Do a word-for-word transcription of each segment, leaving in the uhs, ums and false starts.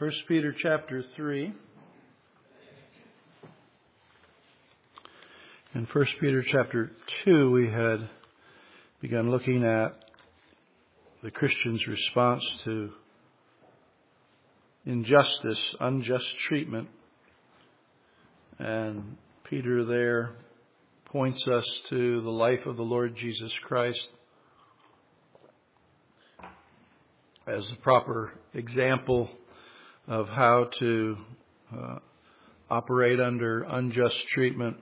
First Peter chapter three. In First Peter chapter two, we had begun looking at the Christian's response to injustice, unjust treatment. And Peter there points us to the life of the Lord Jesus Christ as the proper example of how to uh, operate under unjust treatment.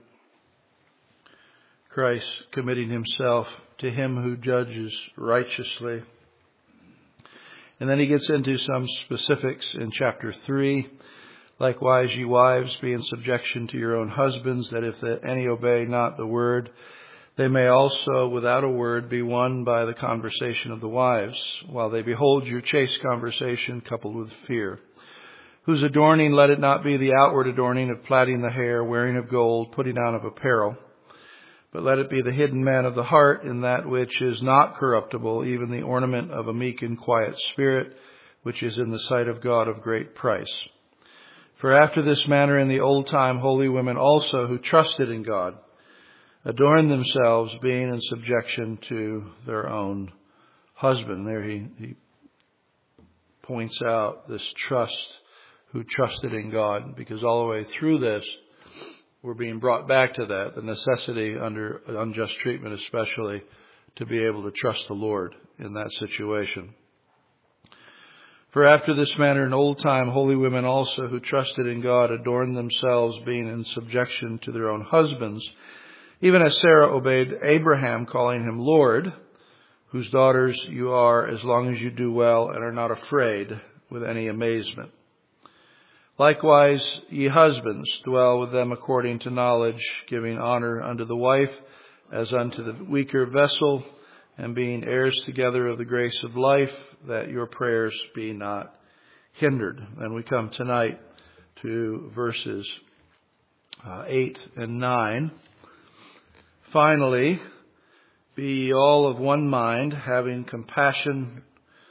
Christ committing himself to him who judges righteously. And then he gets into some specifics in chapter three. Likewise, ye wives, be in subjection to your own husbands, that if any obey not the word, they may also, without a word, be won by the conversation of the wives, while they behold your chaste conversation coupled with fear. Whose adorning, let it not be the outward adorning of plaiting the hair, wearing of gold, putting on of apparel, but let it be the hidden man of the heart in that which is not corruptible, even the ornament of a meek and quiet spirit, which is in the sight of God of great price. For after this manner in the old time holy women also, who trusted in God, adorned themselves, being in subjection to their own husband. There he, he points out this trust, who trusted in God, because all the way through this, we're being brought back to that, the necessity under unjust treatment especially, to be able to trust the Lord in that situation. For after this manner in old time, holy women also, who trusted in God, adorned themselves, being in subjection to their own husbands, even as Sarah obeyed Abraham, calling him Lord, whose daughters you are, as long as you do well and are not afraid with any amazement. Likewise, ye husbands, dwell with them according to knowledge, giving honor unto the wife as unto the weaker vessel, and being heirs together of the grace of life, that your prayers be not hindered. And we come tonight to verses uh, eight and nine. Finally, be ye all of one mind, having compassion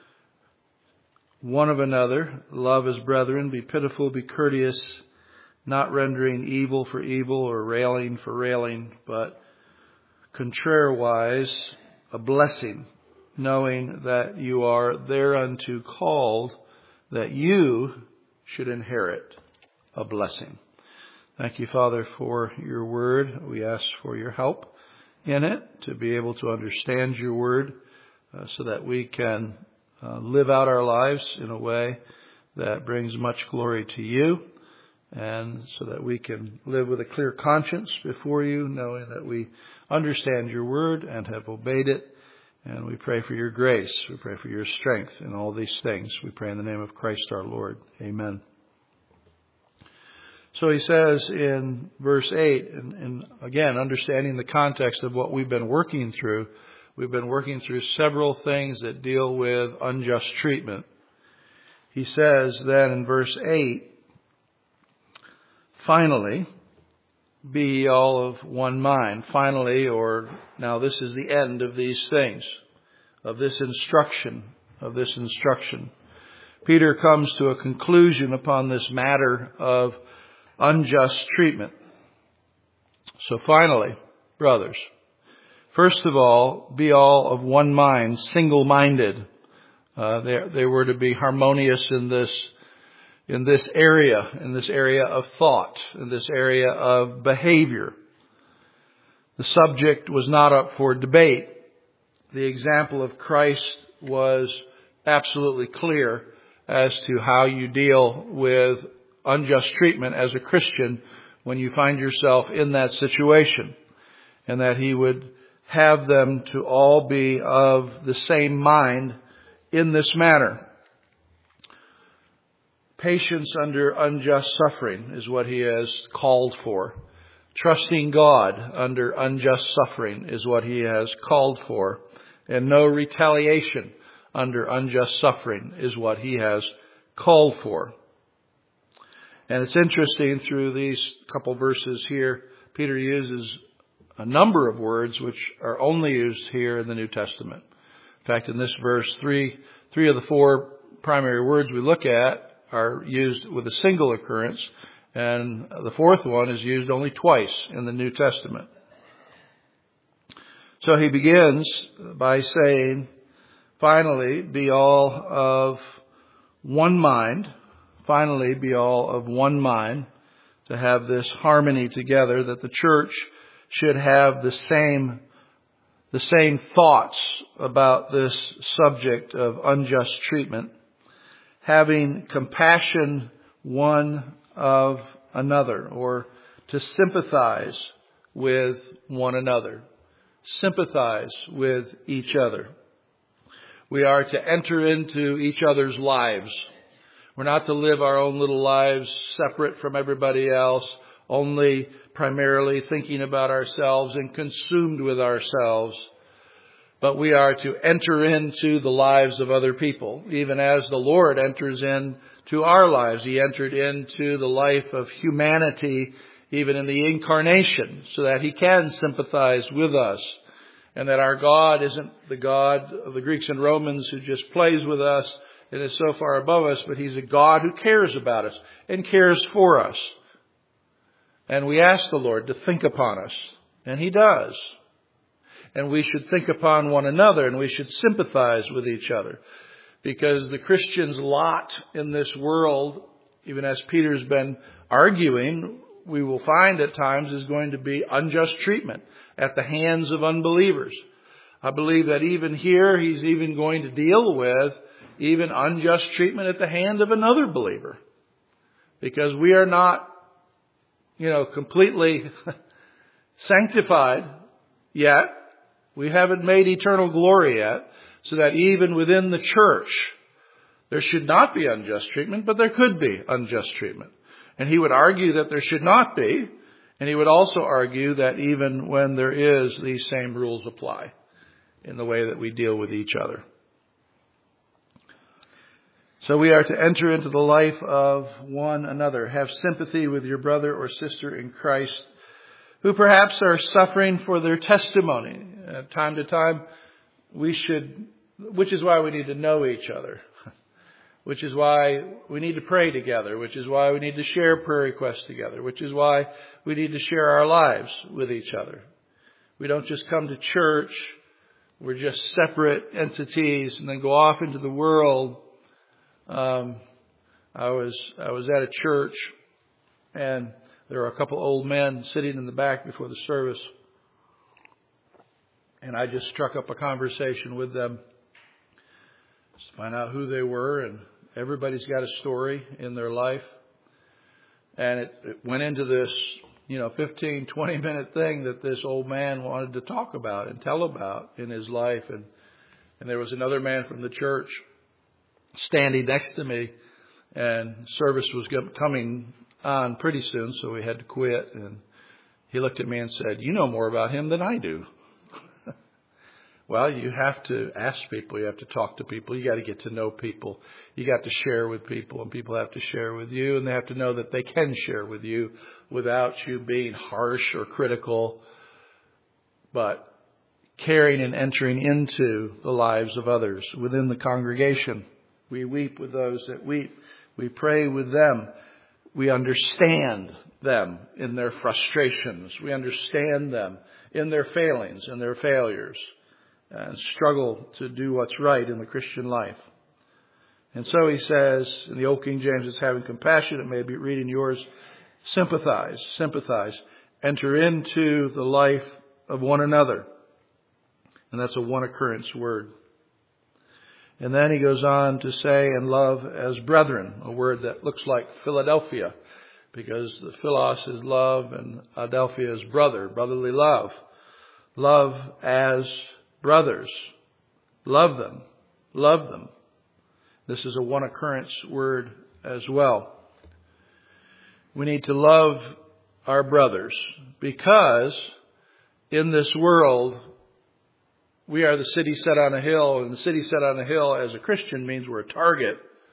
one of another, love as brethren, be pitiful, be courteous, not rendering evil for evil or railing for railing, but contrariwise a blessing, knowing that you are thereunto called, that you should inherit a blessing. Thank you, Father, for your word. We ask for your help in it to be able to understand your word uh, so that we can Uh, live out our lives in a way that brings much glory to you, and so that we can live with a clear conscience before you, knowing that we understand your word and have obeyed it. And we pray for your grace. We pray for your strength in all these things. We pray in the name of Christ our Lord. Amen. So he says in verse eight, and, and again, understanding the context of what we've been working through, we've been working through several things that deal with unjust treatment. He says then in verse eight, finally, be ye all of one mind. Finally, or now this is the end of these things, of this instruction, of this instruction. Peter comes to a conclusion upon this matter of unjust treatment. So finally, brothers, first of all, be all of one mind, single-minded. Uh, they, they were to be harmonious in this, in this area, in this area of thought, in this area of behavior. The subject was not up for debate. The example of Christ was absolutely clear as to how you deal with unjust treatment as a Christian when you find yourself in that situation, and that he would have them to all be of the same mind in this matter. Patience under unjust suffering is what he has called for. Trusting God under unjust suffering is what he has called for. And no retaliation under unjust suffering is what he has called for. And it's interesting, through these couple verses here, Peter uses a number of words which are only used here in the New Testament. In fact, in this verse, three, three of the four primary words we look at are used with a single occurrence, and the fourth one is used only twice in the New Testament. So he begins by saying, finally, be all of one mind. Finally, be all of one mind, to have this harmony together, that the church should have the same, the same thoughts about this subject of unjust treatment, having compassion one of another, or to sympathize with one another. Sympathize with each other. We are to enter into each other's lives. We're not to live our own little lives separate from everybody else, only primarily thinking about ourselves and consumed with ourselves. But we are to enter into the lives of other people, even as the Lord enters into our lives. He entered into the life of humanity, even in the incarnation, so that He can sympathize with us. And that our God isn't the God of the Greeks and Romans who just plays with us and is so far above us, but He's a God who cares about us and cares for us. And we ask the Lord to think upon us, and He does. And we should think upon one another, and we should sympathize with each other. Because the Christian's lot in this world, even as Peter's been arguing, we will find at times is going to be unjust treatment at the hands of unbelievers. I believe that even here, he's even going to deal with even unjust treatment at the hand of another believer. Because we are not, you know, completely sanctified yet. We haven't made eternal glory yet. So that even within the church, there should not be unjust treatment, but there could be unjust treatment. And he would argue that there should not be. And he would also argue that even when there is, these same rules apply in the way that we deal with each other. So we are to enter into the life of one another. Have sympathy with your brother or sister in Christ who perhaps are suffering for their testimony. Uh, time to time, we should, which is why we need to know each other. Which is why we need to pray together, which is why we need to share prayer requests together, which is why we need to share our lives with each other. We don't just come to church, we're just separate entities and then go off into the world. Um, I was I was at a church and there were a couple old men sitting in the back before the service. And I just struck up a conversation with them to find out who they were, and everybody's got a story in their life. And it, it went into this, you know, fifteen, twenty minute thing that this old man wanted to talk about and tell about in his life. And, and there was another man from the church standing next to me, and service was coming on pretty soon, so we had to quit. And he looked at me and said, "You know more about him than I do." Well, you have to ask people. You have to talk to people. You got to get to know people. You got to share with people, and people have to share with you, and they have to know that they can share with you without you being harsh or critical, but caring and entering into the lives of others within the congregation. We weep with those that weep. We pray with them. We understand them in their frustrations. We understand them in their failings and their failures, and struggle to do what's right in the Christian life. And so he says, in the Old King James, it's having compassion. It may be reading yours. Sympathize, sympathize. Enter into the life of one another. And that's a one occurrence word. And then he goes on to say, and love as brethren, a word that looks like Philadelphia, because the philos is love and adelphia is brother, brotherly love. Love as brothers. Love them. Love them. This is a one occurrence word as well. We need to love our brothers because in this world we are the city set on a hill, and the city set on a hill as a Christian means we're a target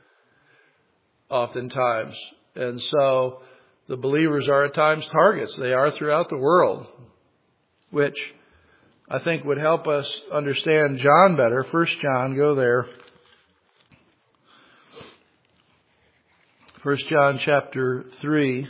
oftentimes. And so the believers are at times targets. They are throughout the world, which I think would help us understand John better. First John, go there. First John chapter three,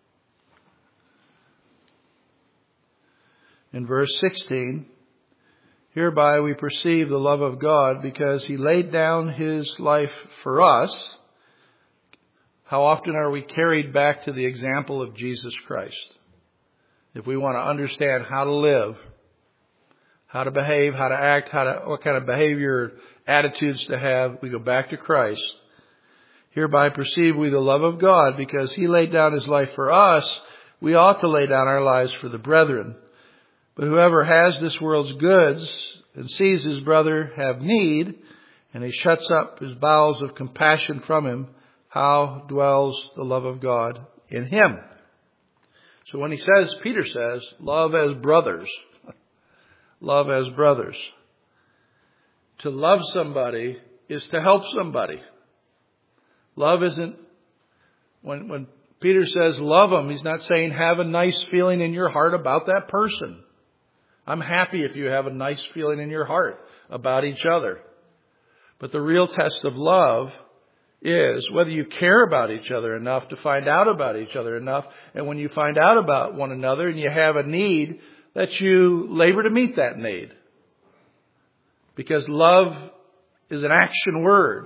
in verse sixteen, hereby we perceive the love of God because He laid down His life for us. How often are we carried back to the example of Jesus Christ? If we want to understand how to live, how to behave, how to act, how to, what kind of behavior, attitudes to have, we go back to Christ. Hereby perceive we the love of God because He laid down His life for us. We ought to lay down our lives for the brethren. But whoever has this world's goods and sees his brother have need, and he shuts up his bowels of compassion from him, how dwells the love of God in him? So when he says, Peter says, love as brothers, love as brothers. To love somebody is to help somebody. Love isn't, when, when Peter says love them, he's not saying have a nice feeling in your heart about that person. I'm happy if you have a nice feeling in your heart about each other. But the real test of love is whether you care about each other enough to find out about each other enough. And when you find out about one another and you have a need, that you labor to meet that need. Because love is an action word.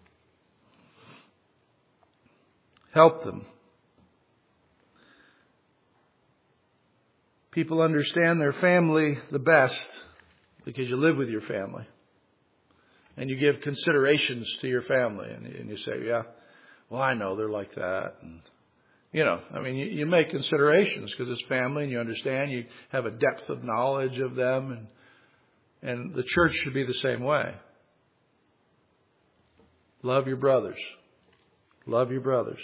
Help them. People understand their family the best because you live with your family. And you give considerations to your family. And, and you say, yeah, well, I know they're like that. And, you know, I mean, you, you make considerations because it's family and you understand. You have a depth of knowledge of them. And, and the church should be the same way. Love your brothers. Love your brothers.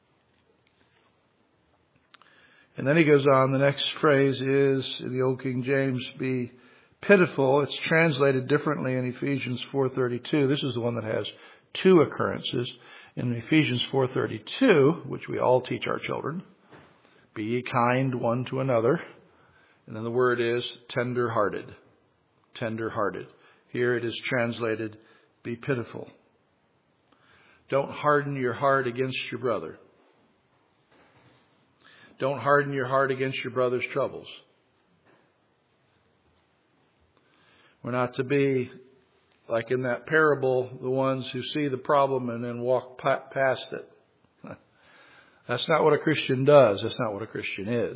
And then he goes on, the next phrase is, in the Old King James, be pitiful. It's translated differently in Ephesians four thirty-two. This is the one that has two occurrences. In Ephesians four thirty-two, which we all teach our children, be ye kind one to another. And then the word is tender-hearted. Tender-hearted. Here it is translated, be pitiful. Don't harden your heart against your brother. Don't harden your heart against your brother's troubles. We're not to be, like in that parable, the ones who see the problem and then walk past it. That's not what a Christian does. That's not what a Christian is.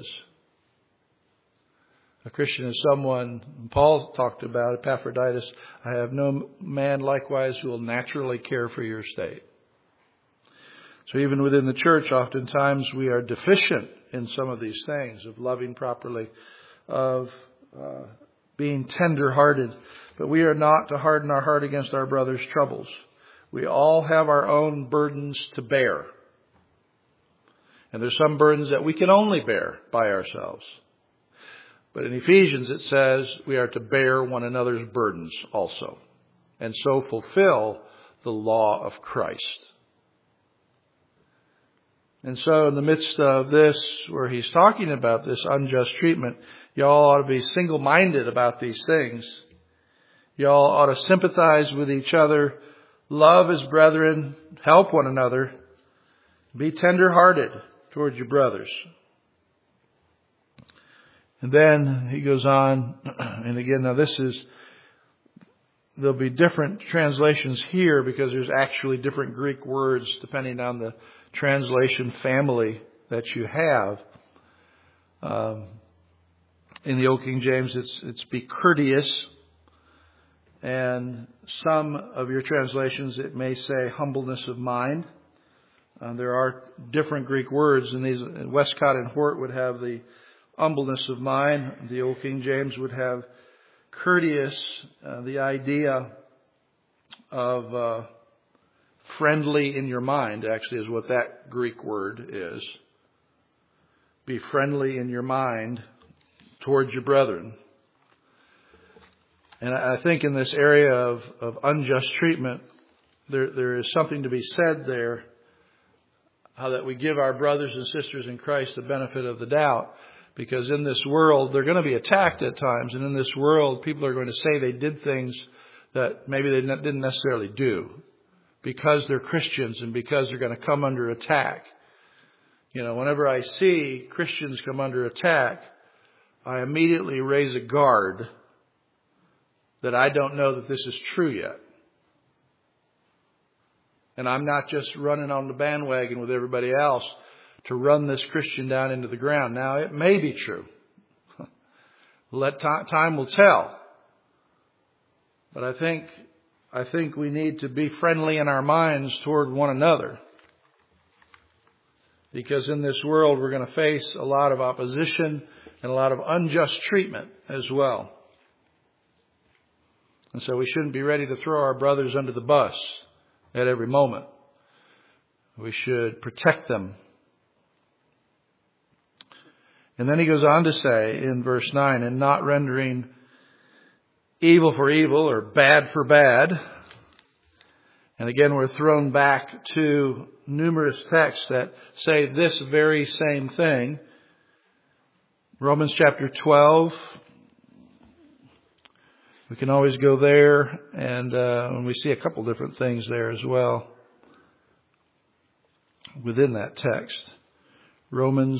A Christian is someone, Paul talked about, Epaphroditus, I have no man likewise who will naturally care for your state. So even within the church, oftentimes we are deficient in some of these things, of loving properly, of uh, being tender-hearted. But we are not to harden our heart against our brother's troubles. We all have our own burdens to bear. And there's some burdens that we can only bear by ourselves. But in Ephesians it says we are to bear one another's burdens also, and so fulfill the law of Christ. And so in the midst of this, where he's talking about this unjust treatment, y'all ought to be single-minded about these things. Y'all ought to sympathize with each other, love as brethren, help one another, be tender-hearted towards your brothers. And then he goes on, and again, now this is, there'll be different translations here because there's actually different Greek words depending on the translation family that you have. Um, in the Old King James, it's it's be courteous, and some of your translations it may say humbleness of mind. Uh, there are different Greek words, and these Westcott and Hort would have the humbleness of mind. The Old King James would have courteous, uh, the idea of uh, friendly in your mind, actually, is what that Greek word is. Be friendly in your mind towards your brethren. And I think in this area of, of unjust treatment, there there is something to be said there, how that we give our brothers and sisters in Christ the benefit of the doubt. Because in this world, they're going to be attacked at times. And in this world, people are going to say they did things that maybe they didn't necessarily do. because they're Christians and because they're going to come under attack. You know, whenever I see Christians come under attack, I immediately raise a guard that I don't know that this is true yet. And I'm not just running on the bandwagon with everybody else to run this Christian down into the ground. Now, it may be true. Let time, time will tell. But I think, I think we need to be friendly in our minds toward one another. Because in this world, we're going to face a lot of opposition and a lot of unjust treatment as well. And so we shouldn't be ready to throw our brothers under the bus at every moment. We should protect them. And then he goes on to say in verse nine, and not rendering evil for evil or bad for bad. And again, we're thrown back to numerous texts that say this very same thing. Romans chapter twelve. We can always go there, and uh, we see a couple different things there as well within that text. Romans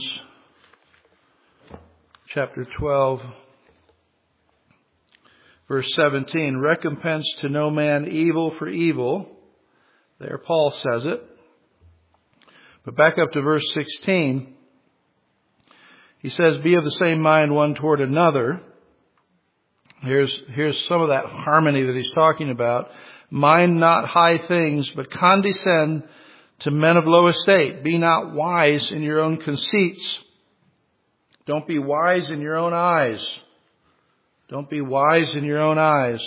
chapter twelve, verse seventeen, recompense to no man evil for evil. There Paul says it. But back up to verse sixteen, he says, be of the same mind one toward another. Here's, here's some of that harmony that he's talking about. Mind not high things, but condescend to men of low estate. Be not wise in your own conceits. Don't be wise in your own eyes. Don't be wise in your own eyes.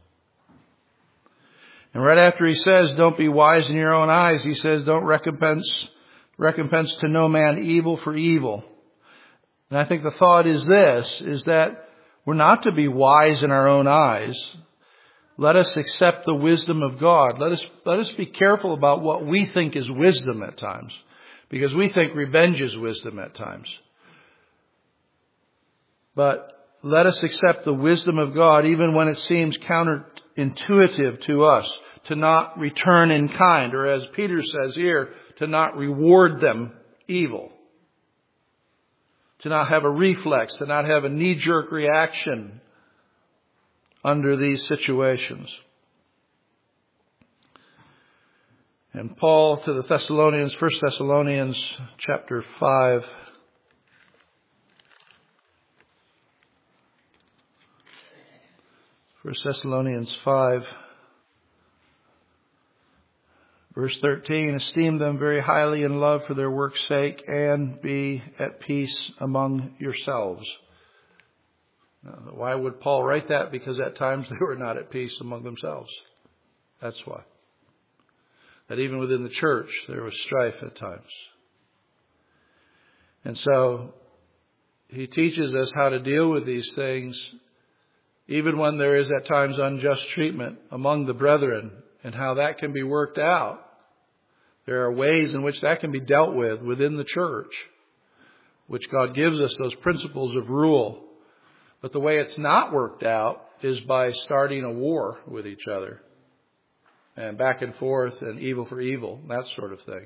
And right after he says, don't be wise in your own eyes, he says, don't recompense, recompense to no man evil for evil. And I think the thought is this, is that we're not to be wise in our own eyes. Let us accept the wisdom of God. Let us, let us be careful about what we think is wisdom at times, because we think revenge is wisdom at times. But let us accept the wisdom of God even when it seems counterintuitive to us, to not return in kind, or as Peter says here, to not reward them evil. To not have a reflex, to not have a knee-jerk reaction under these situations. And Paul to the Thessalonians, First Thessalonians chapter five. First Thessalonians five. Verse thirteen, esteem them very highly in love for their work's sake, and be at peace among yourselves. Now, why would Paul write that? Because at times they were not at peace among themselves. That's why. That even within the church there was strife at times. And so he teaches us how to deal with these things, even when there is at times unjust treatment among the brethren, and how that can be worked out. There are ways in which that can be dealt with within the church, which God gives us those principles of rule. But the way it's not worked out is by starting a war with each other, and back and forth, and evil for evil, that sort of thing.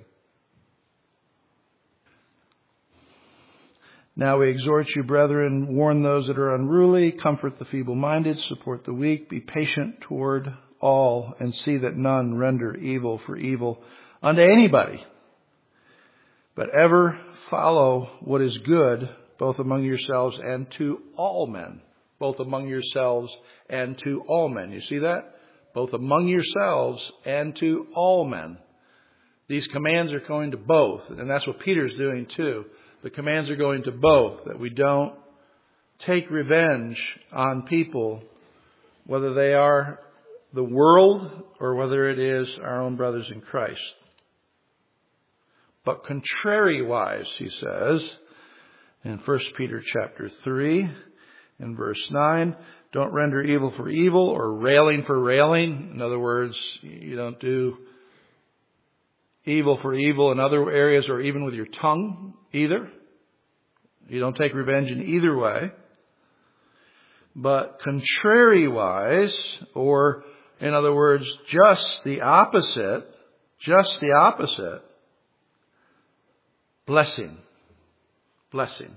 Now we exhort you, brethren, warn those that are unruly, comfort the feeble-minded, support the weak, be patient toward all, and see that none render evil for evil unto anybody, but ever follow what is good, both among yourselves and to all men. Both among yourselves and to all men. You see that? Both among yourselves and to all men. These commands are going to both, and that's what Peter's doing too. The commands are going to both, that we don't take revenge on people, whether they are the world or whether it is our own brothers in Christ. But contrariwise, he says in First Peter chapter three, in verse nine, don't render evil for evil or railing for railing. In other words, you don't do evil for evil in other areas, or even with your tongue either. You don't take revenge in either way. But contrariwise, or in other words, just the opposite, Just the opposite. Blessing. Blessing.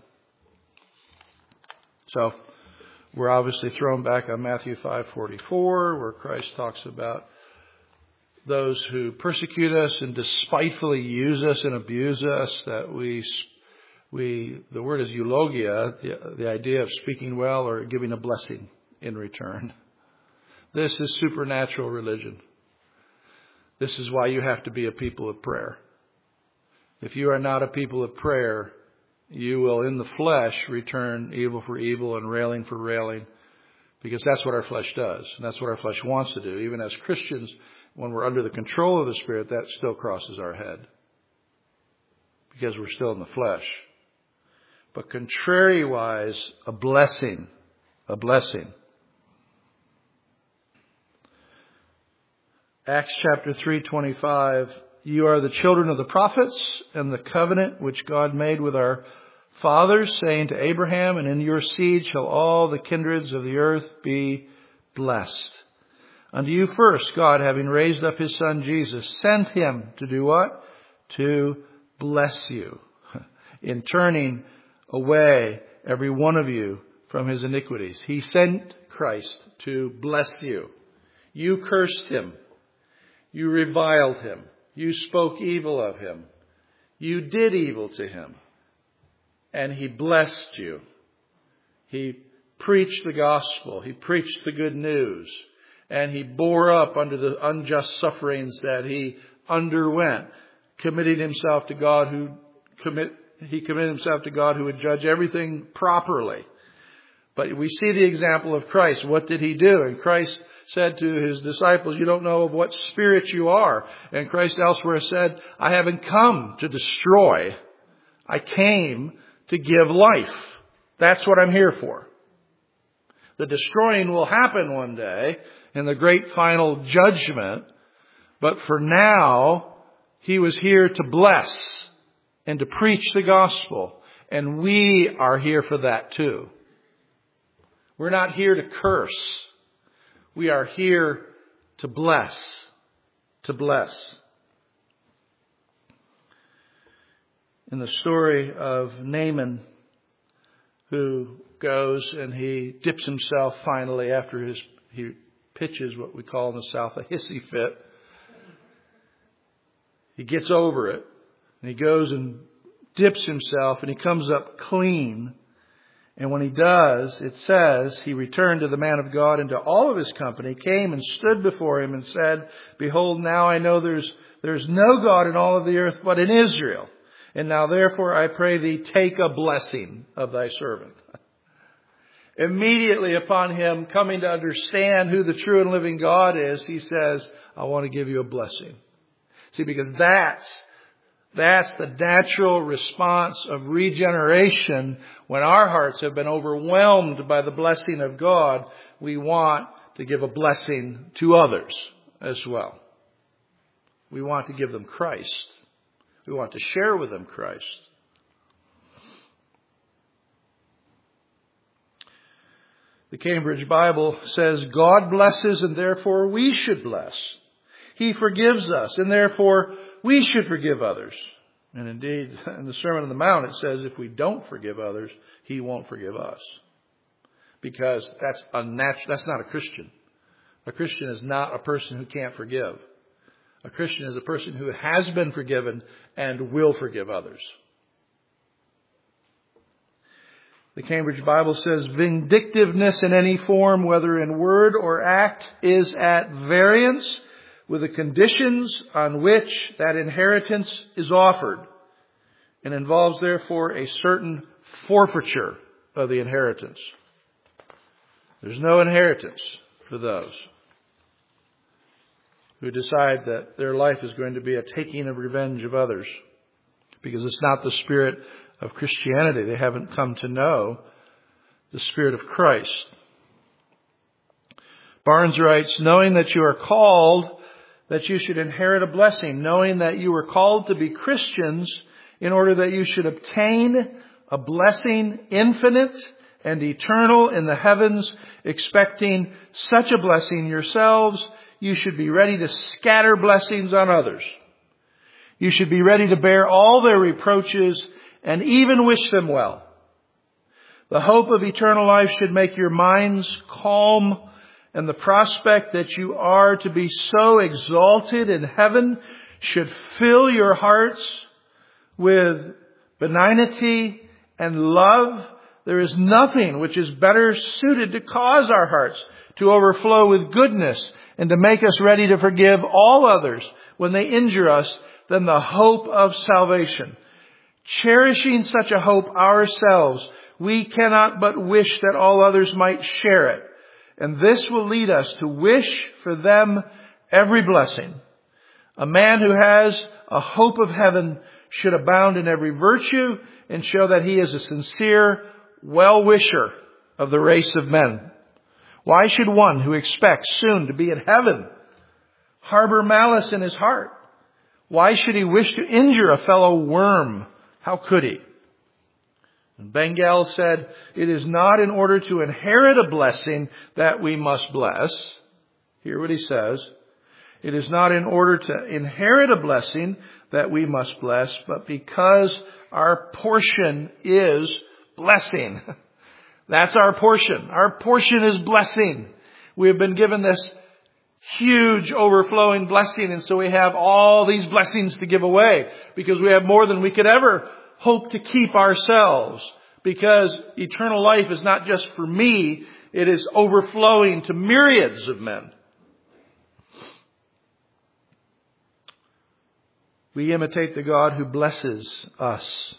So, we're obviously thrown back on Matthew five forty-four, where Christ talks about those who persecute us and despitefully use us and abuse us, that we, we the word is eulogia, the, the idea of speaking well or giving a blessing in return. This is supernatural religion. This is why you have to be a people of prayer. If you are not a people of prayer, you will in the flesh return evil for evil and railing for railing, because that's what our flesh does. And that's what our flesh wants to do. Even as Christians, when we're under the control of the Spirit, that still crosses our head, because we're still in the flesh. But contrariwise, a blessing, a blessing. Acts chapter three twenty-five, you are the children of the prophets and the covenant which God made with our fathers, saying to Abraham, and in your seed shall all the kindreds of the earth be blessed. Unto you first, God, having raised up his Son Jesus, sent him to do what? To bless you, in turning away every one of you from his iniquities. He sent Christ to bless you. You cursed him. You reviled him. You spoke evil of him. You did evil to him. And he blessed you. He preached the gospel. He preached the good news. And he bore up under the unjust sufferings that he underwent, committing himself to God who commit, he committed himself to God who would judge everything properly. But we see the example of Christ. What did he do? And Christ said to his disciples, you don't know of what spirit you are. And Christ elsewhere said, I haven't come to destroy. I came to give life. That's what I'm here for. The destroying will happen one day in the great final judgment. But for now, he was here to bless and to preach the gospel. And we are here for that too. We're not here to curse. We are here to bless. To bless. In the story of Naaman, who goes and he dips himself finally after his he pitches what we call in the South a hissy fit. He gets over it and he goes and dips himself and he comes up clean. And when he does, it says, he returned to the man of God and to all of his company, came and stood before him and said, behold, now I know there's, there's no God in all of the earth but in Israel. And now therefore I pray thee, take a blessing of thy servant. Immediately upon him coming to understand who the true and living God is, he says, I want to give you a blessing. See, because that's That's the natural response of regeneration. When our hearts have been overwhelmed by the blessing of God, we want to give a blessing to others as well. We want to give them Christ. We want to share with them Christ. The Cambridge Bible says, God blesses and therefore we should bless. He forgives us and therefore we should forgive others. And indeed, in the Sermon on the Mount, it says if we don't forgive others, he won't forgive us. Because that's unnatural. That's not a Christian. A Christian is not a person who can't forgive. A Christian is a person who has been forgiven and will forgive others. The Cambridge Bible says, vindictiveness in any form, whether in word or act, is at variance with the conditions on which that inheritance is offered, and involves therefore a certain forfeiture of the inheritance. There's no inheritance for those who decide that their life is going to be a taking of revenge of others, because it's not the spirit of Christianity. They haven't come to know the Spirit of Christ. Barnes writes, knowing that you are called that you should inherit a blessing, knowing that you were called to be Christians in order that you should obtain a blessing infinite and eternal in the heavens, expecting such a blessing yourselves, you should be ready to scatter blessings on others. You should be ready to bear all their reproaches and even wish them well. The hope of eternal life should make your minds calm, and the prospect that you are to be so exalted in heaven should fill your hearts with benignity and love. There is nothing which is better suited to cause our hearts to overflow with goodness and to make us ready to forgive all others when they injure us than the hope of salvation. Cherishing such a hope ourselves, we cannot but wish that all others might share it. And this will lead us to wish for them every blessing. A man who has a hope of heaven should abound in every virtue and show that he is a sincere well-wisher of the race of men. Why should one who expects soon to be in heaven harbor malice in his heart? Why should he wish to injure a fellow worm? How could he? And Bengal said, it is not in order to inherit a blessing that we must bless. Hear what he says. It is not in order to inherit a blessing that we must bless, but because our portion is blessing. That's our portion. Our portion is blessing. We have been given this huge overflowing blessing, and so we have all these blessings to give away because we have more than we could ever hope to keep ourselves, because eternal life is not just for me, it is overflowing to myriads of men. We imitate the God who blesses us.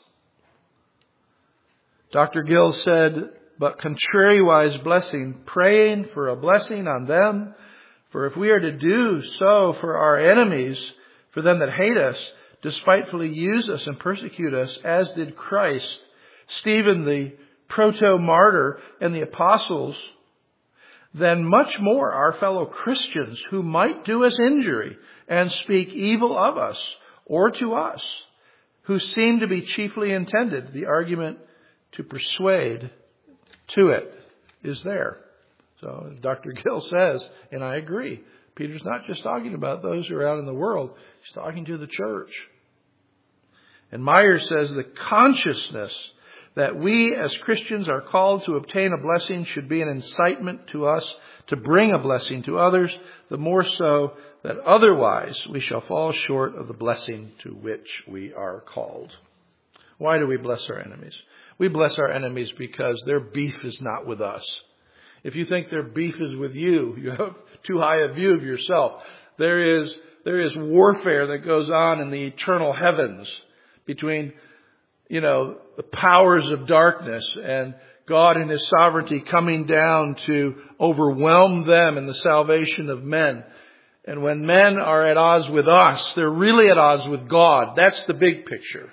Doctor Gill said, but contrariwise blessing, praying for a blessing on them. For if we are to do so for our enemies, for them that hate us, despitefully use us and persecute us, as did Christ, Stephen the proto-martyr, and the apostles, then much more our fellow Christians who might do us injury and speak evil of us or to us, who seem to be chiefly intended, the argument to persuade to it is there. So Doctor Gill says, and I agree, Peter's not just talking about those who are out in the world, he's talking to the church. And Myers says the consciousness that we as Christians are called to obtain a blessing should be an incitement to us to bring a blessing to others, the more so that otherwise we shall fall short of the blessing to which we are called. Why do we bless our enemies? We bless our enemies because their beef is not with us. If you think their beef is with you, you have too high a view of yourself. There is, there is warfare that goes on in the eternal heavens between, you know, the powers of darkness and God in His sovereignty coming down to overwhelm them in the salvation of men. And when men are at odds with us, they're really at odds with God. That's the big picture.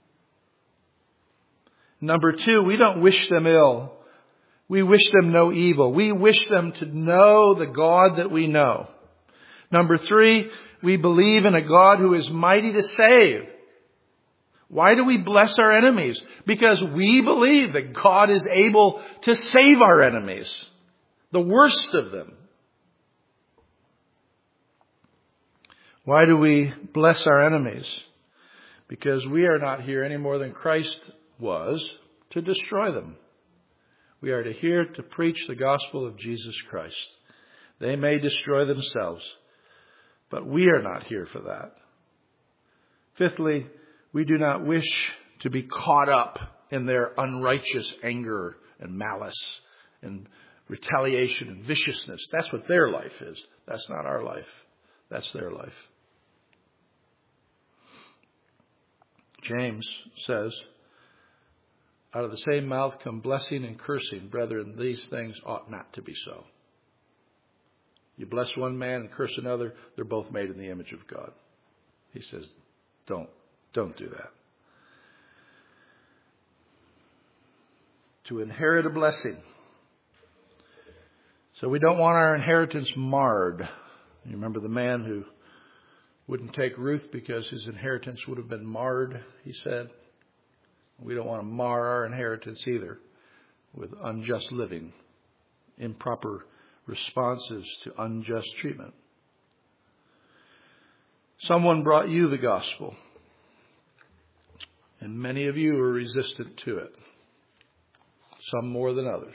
Number two, we don't wish them ill. We wish them no evil. We wish them to know the God that we know. Number three, we believe in a God who is mighty to save. Why do we bless our enemies? Because we believe that God is able to save our enemies, the worst of them. Why do we bless our enemies? Because we are not here any more than Christ was to destroy them. We are to here to preach the gospel of Jesus Christ. They may destroy themselves, but we are not here for that. Fifthly, we do not wish to be caught up in their unrighteous anger and malice and retaliation and viciousness. That's what their life is. That's not our life. That's their life. James says, out of the same mouth come blessing and cursing. Brethren, these things ought not to be so. You bless one man and curse another, they're both made in the image of God. He says, don't, don't do that. To inherit a blessing. So we don't want our inheritance marred. You remember the man who wouldn't take Ruth because his inheritance would have been marred, he said. We don't want to mar our inheritance either with unjust living, improper responses to unjust treatment. Someone brought you the gospel. And many of you are resistant to it. Some more than others.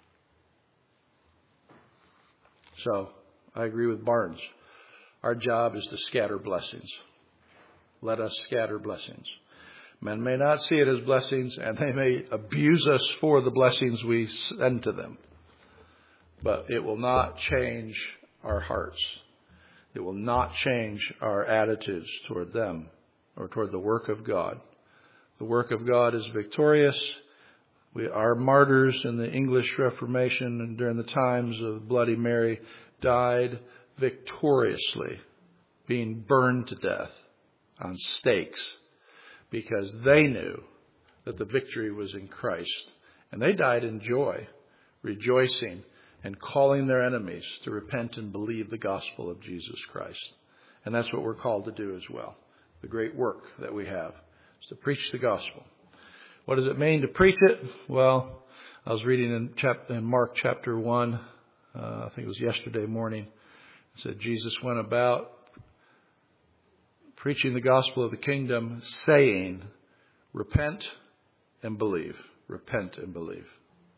So, I agree with Barnes. Our job is to scatter blessings. Let us scatter blessings. Men may not see it as blessings, and they may abuse us for the blessings we send to them. But it will not change our hearts. It will not change our attitudes toward them or toward the work of God. The work of God is victorious. We, our martyrs in the English Reformation and during the times of Bloody Mary died victoriously, being burned to death on stakes because they knew that the victory was in Christ. And they died in joy, rejoicing, and calling their enemies to repent and believe the gospel of Jesus Christ. And that's what we're called to do as well. The great work that we have is to preach the gospel. What does it mean to preach it? Well, I was reading in, chap- in Mark chapter one, uh, I think it was yesterday morning. It said Jesus went about preaching the gospel of the kingdom, saying, repent and believe. Repent and believe.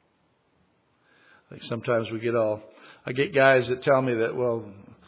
Like sometimes we get all, I get guys that tell me that, well,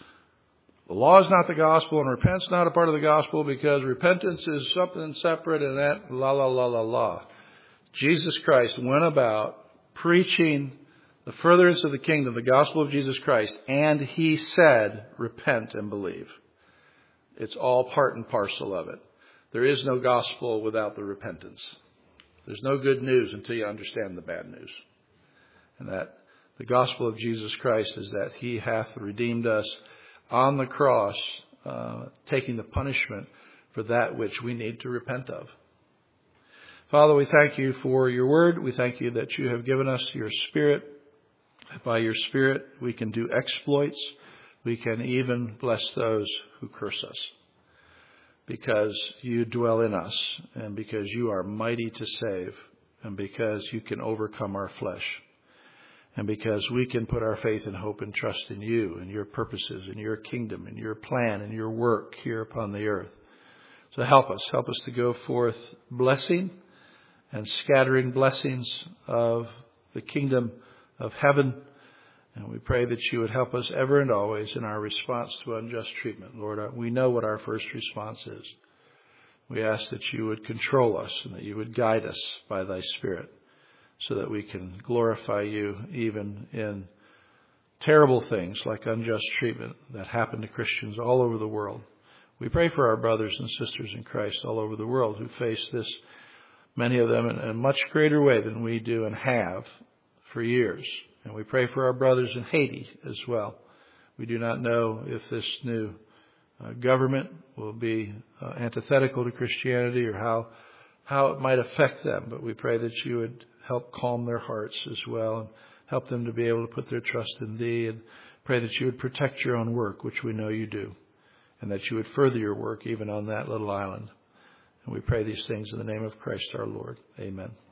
the law is not the gospel and repent's not a part of the gospel because repentance is something separate and that la la la la la. Jesus Christ went about preaching the furtherance of the kingdom, the gospel of Jesus Christ, and he said, repent and believe. It's all part and parcel of it. There is no gospel without the repentance. There's no good news until you understand the bad news. And that the gospel of Jesus Christ is that he hath redeemed us on the cross, uh, taking the punishment for that which we need to repent of. Father, we thank you for your word. We thank you that you have given us your Spirit. By your Spirit, we can do exploits. We can even bless those who curse us. Because you dwell in us, and because you are mighty to save, and because you can overcome our flesh. And because we can put our faith and hope and trust in you and your purposes and your kingdom and your plan and your work here upon the earth. So help us. Help us to go forth blessing and scattering blessings of the kingdom of heaven. And we pray that you would help us ever and always in our response to unjust treatment. Lord, we know what our first response is. We ask that you would control us and that you would guide us by thy Spirit, so that we can glorify you even in terrible things like unjust treatment that happen to Christians all over the world. We pray for our brothers and sisters in Christ all over the world who face this, many of them in a much greater way than we do and have for years. And we pray for our brothers in Haiti as well. We do not know if this new uh, government will be uh, antithetical to Christianity or how how it might affect them, but we pray that you would help calm their hearts as well and help them to be able to put their trust in thee, and pray that you would protect your own work, which we know you do, and that you would further your work even on that little island. And we pray these things in the name of Christ our Lord. Amen.